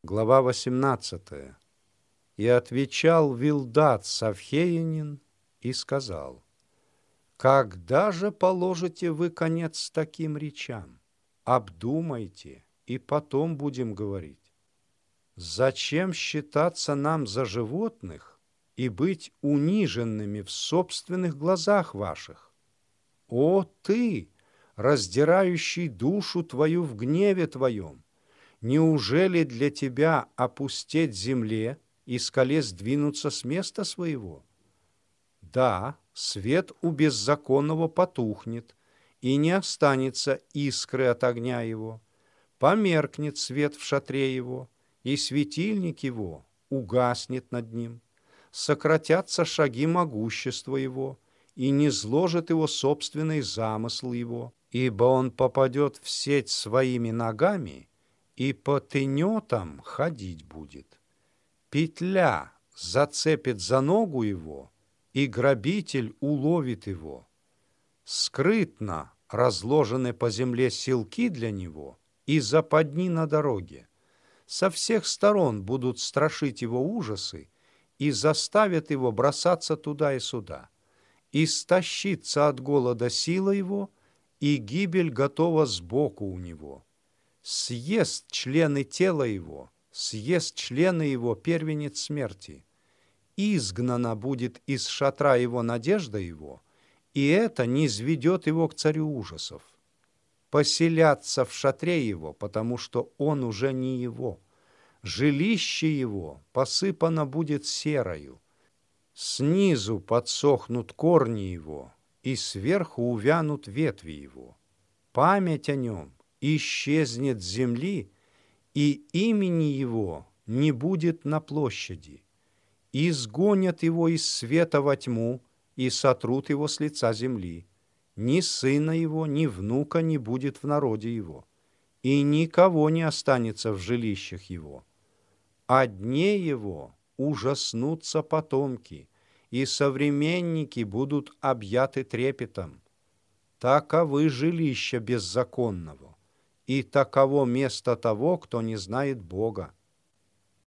Глава 18. «И отвечал Вилдад Савхеянин и сказал: когда же положите вы конец таким речам? Обдумайте, и потом будем говорить. Зачем считаться нам за животных и быть униженными в собственных глазах ваших? О ты, раздирающий душу твою в гневе твоем! Неужели для тебя опустеть земле и скале сдвинуться с места своего? Да, свет у беззаконного потухнет, и не останется искры от огня его. Померкнет свет в шатре его, и светильник его угаснет над ним. Сократятся шаги могущества его, и не зложит его собственный замысл его, ибо он попадет в сеть своими ногами, и по тенетам ходить будет. Петля зацепит за ногу его, и грабитель уловит его. Скрытно разложены по земле силки для него и западни на дороге. Со всех сторон будут страшить его ужасы и заставят его бросаться туда и сюда. Истощится от голода сила его, и гибель готова сбоку у него. Съест члены тела его, съест члены его первенец смерти. Изгнана будет из шатра его надежда его, и это низведет его к царю ужасов. Поселятся в шатре его, потому что он уже не его. Жилище его посыпано будет серою. Снизу подсохнут корни его, и сверху увянут ветви его. Память о нем исчезнет с земли, и имени его не будет на площади. Изгонят его из света во тьму и сотрут его с лица земли. Ни сына его, ни внука не будет в народе его, и никого не останется в жилищах его. О дне его ужаснутся потомки, и современники будут объяты трепетом. Таковы жилища беззаконного, и таково место того, кто не знает Бога.